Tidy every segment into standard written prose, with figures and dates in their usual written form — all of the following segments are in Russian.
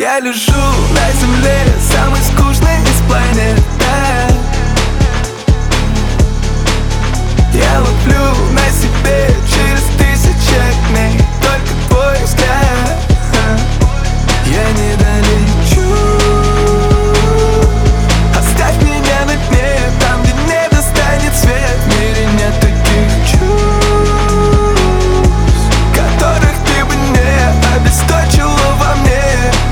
Я лежу на земле, самый скучный из планет. Я ловлю на себе через 1000 дней только твой взгляд. Я не долечу. Оставь меня на дне, там, где не достанет свет. В мире нет таких чувств, которых ты бы не обесточила во мне.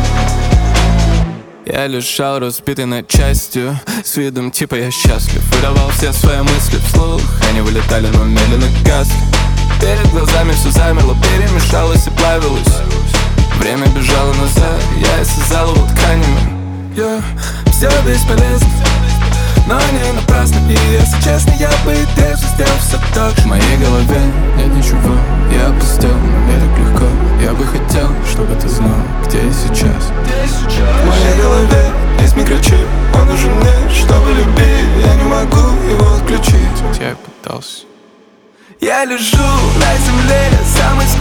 Я лежал разбитый на части, с видом типа я счастлив. Выдавал все свои мысли вслух, они вылетали, но медленно гасли. Перед глазами все замерло, перемешалось и плавилось. Время бежало назад, я исцезал его тканями. Все бесполезно, но не напрасно. И если честно, я бы и дальше сделал все так же. В моей голове нет ничего, я опустел, но мне так легко. Я бы хотел, чтобы ты знал, где я сейчас. В моей голове есть микрочип, он нужен мне, чтобы любить. Я не могу его отключить. Я пытался. Я лежу на земле, самый